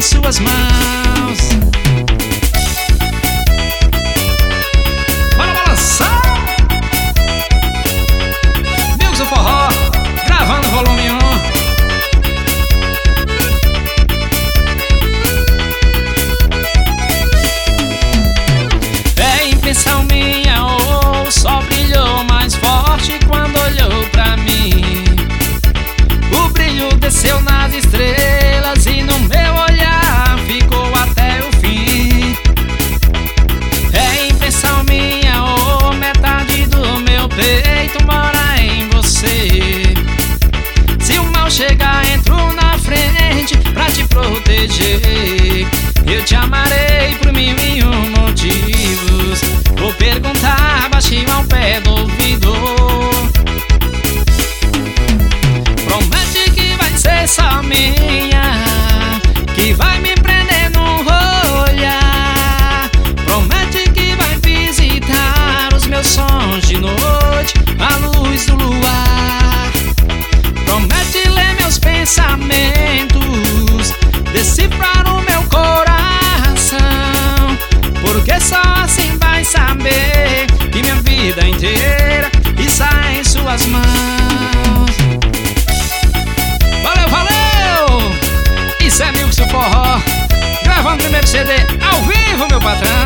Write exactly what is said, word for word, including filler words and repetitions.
suas mãos. Bora balançar! Milkson Forró, gravando volume um. É impressão minha ou só brilhou mais forte quando olhou pra mim? O brilho desceu nas estrelas e no meu olhar ficou até o fim. É impressão minha ou metade do meu peito mora em você? Se o mal chegar, entro na frente pra te proteger. Eu te amarei por mil e um motivos. Vou perguntar baixinho ao pé do ouvido. Promete que vai ser só minha, que vai me prender no olhar. Promete que vai visitar os meus sonhos de noite à luz do luar. Promete ler meus pensamentos, decifrar o meu coração, porque só assim vai saber que minha vida inteira está em suas mãos. Valeu, valeu! Isso é Milkson Forró, gravando o primeiro C D ao vivo, meu patrão.